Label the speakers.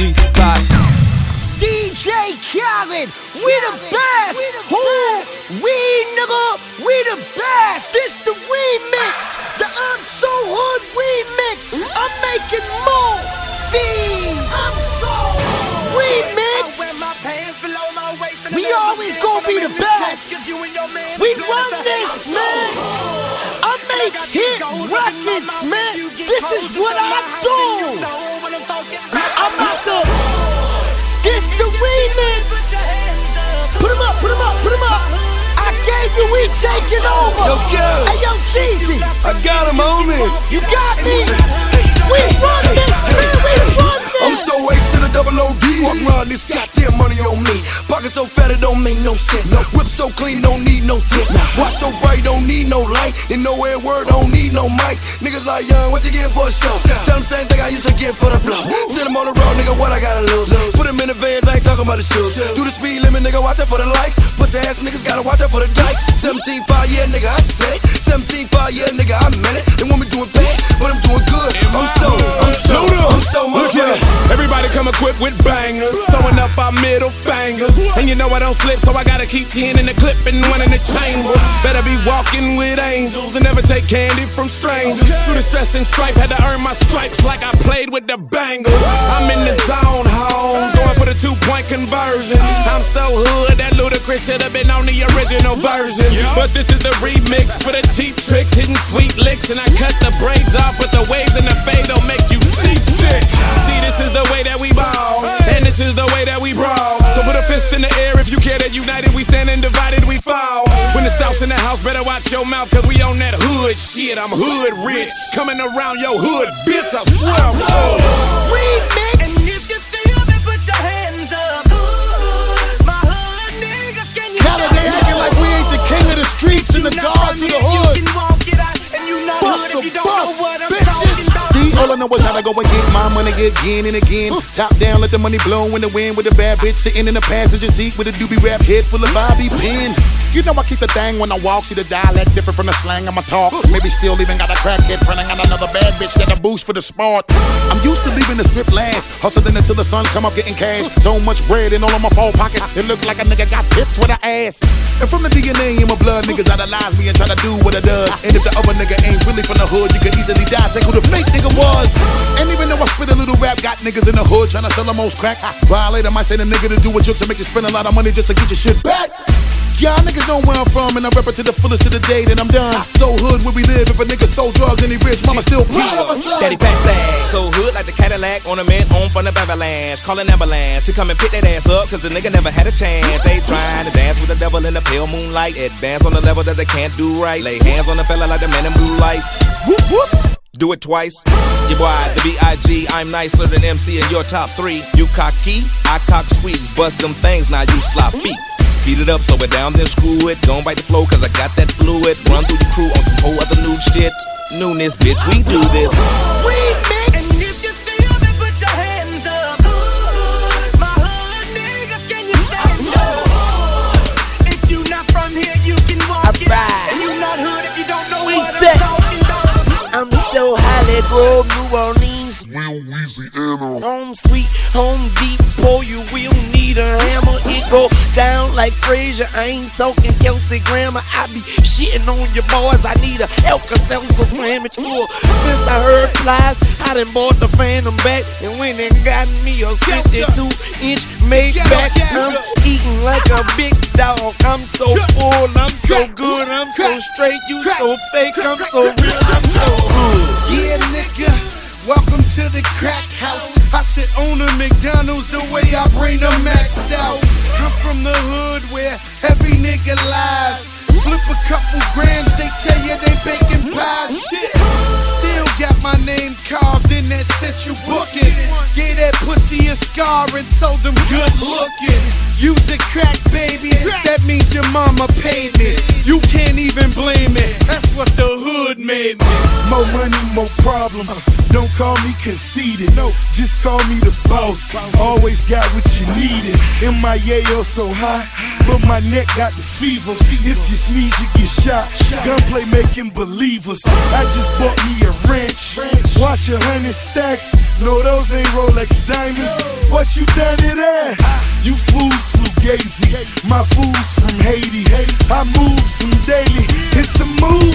Speaker 1: Peace, bye.
Speaker 2: DJ Khaled, we the best. Who? We, nigga, we the best. This the remix, the I'm So Hood remix. I'm making more fees. I'm so remix. We always gonna be the best. We run this, man. I make hit records, man. This is what I do. I'm out the. This the remix. Put 'em up, put 'em up, put 'em up. I gave you, we taking over.
Speaker 1: Yo, Khaled.
Speaker 2: Hey, yo, Jeezy.
Speaker 1: I got him on me.
Speaker 2: You got me. We run this, man. We run this.
Speaker 1: I'm so H to the double OD. Walk around this goddamn money on me. Pocket so fat it don't make no sense. Whip so clean don't need no tips. Watch so bright don't need no light. And nowhere word don't need no mic. Niggas like young, what you getting for a show? Tell them same thing I used to get for the blow. Send them on the road, nigga, what I gotta lose? Put them in the vans, I ain't talking about the shoes. Do the speed limit, nigga, watch out for the likes. Pussy ass niggas gotta watch out for the dikes. 17-5, yeah, nigga, I said it. 17-5, yeah, nigga, I meant it. They want me doing bad, but I'm doing good. I'm so
Speaker 3: Look here, everybody come equipped with bangers, throwing up our middle fingers. And you know I don't slip, so I gotta keep 10 in the clip and 1 in the chamber. Better be walking with angels and never take candy from strangers. Through the stress and stripe, had to earn my stripes like I played with the Bengals. I'm in the zone, homes, going for the 2-point conversion. I'm so hood that Ludacris should have been on the original version. But this is the remix for the cheap tricks, hitting sweet licks. And I cut the braids off, but the waves and the fade don't make you seasick. See, this is the way that we ball, and this is the way that we brawl. So put a fist in the air if you care that united we stand and divided we fall. When the South's in the house, better watch your mouth, cause we on that hood shit. I'm hood rich, coming around your hood, bitch, I swear I'm
Speaker 2: remix.
Speaker 4: And if you feel me, put your hands up. My hood niggas, can you
Speaker 5: Khaled, they acting like we ain't the king of the streets and the guards of the hood.
Speaker 4: You can walk it out, and you not
Speaker 5: Bust
Speaker 4: hood if you don't
Speaker 5: bust,
Speaker 4: know what I'm
Speaker 5: bitches.
Speaker 4: talking about.
Speaker 5: See, all I know is how to go and get my money again and again. Top down, let the money blow in the wind with a bad bitch sitting in the passenger seat with a doobie rap head full of Bobby pin. You know I keep the thing when I walk, see the dialect different from the slang I'ma talk. Maybe still even got a crackhead friend, I got another bad bitch that a boost for the sport. I'm used to leaving the strip last, hustling until the sun come up getting cash. So much bread in all of my phone pockets, it look like a nigga got pips with an ass. And from the DNA in my blood, niggas idolize me and try to do what I does. And if the other nigga ain't really from the hood, you can easily die. Take who the fake nigga was. And even though I spit a little rap, got niggas in the hood trying to sell the most crack. Violator might say the nigga to do a joke to make you spend a lot of money just to get your shit back. Y'all niggas know where I'm from, and I rep it to the fullest to the day that I'm done. So hood where we live, if a nigga sold drugs and he rich, mama still proud of us.
Speaker 6: Daddy pack sag, so hood like the Cadillac, ornament on front of avalanche. Call an ambulance to come and pick that ass up, cause the nigga never had a chance. They trying to dance with the devil in the pale moonlight. Advance on the level that they can't do right. Lay hands on the fella like the man in blue lights. Whoop whoop. Do it twice. Your boy, the B.I.G. I'm nicer than MC in your top 3. You cocky, I cock squeeze. Bust them things, now you sloppy. Speed it up, slow it down, then screw it. Gon' bite the flow, cause I got that fluid. Run through the crew on some whole other new shit. Newness, bitch, we do this.
Speaker 2: Remix.
Speaker 4: And if you feel me, put your hands up. My hood niggas, can you stand up? If you not from here, you can walk it out. And you not hood if you don't know what I'm talking about.
Speaker 2: I'm so Hollywood, New Orleans,
Speaker 5: Louisiana.
Speaker 2: home sweet, home Depot. You will need a hammer. It go down like Frazier. I ain't talking Celtic grammar. I be shitting on your boys. I need a Alka-Seltzer sandwich tour. Since I heard flies, I done bought the Phantom back and went and got me a 52-inch Maybach. I'm eating like a big dog. I'm so full, I'm so good, I'm so straight. You so fake, I'm so real, I'm so good.
Speaker 7: Yeah, nigga, welcome to the crack house. I sit on the McDonald's the way I bring the max out. I'm from the hood where every nigga lies. Flip a couple grams, they tell you they baking pies. Shit, still got my name carved in that central booking. Gave that pussy a scar and told them good looking. Use a crack, baby, that means your mama paid me. You can't even blame it, that's what the hood made me.
Speaker 8: More money, more problems. Don't call me conceited, no, just call me the boss. Always got what you needed. In my yayo so high, but my neck got the fever. If you sneeze, you get shot. Gunplay making believers. I just bought me a wrench. Watch 100 stacks. No, those ain't Rolex diamonds. What you done to that? You fools fugazi. My fools from Haiti. I move some daily. It's a move.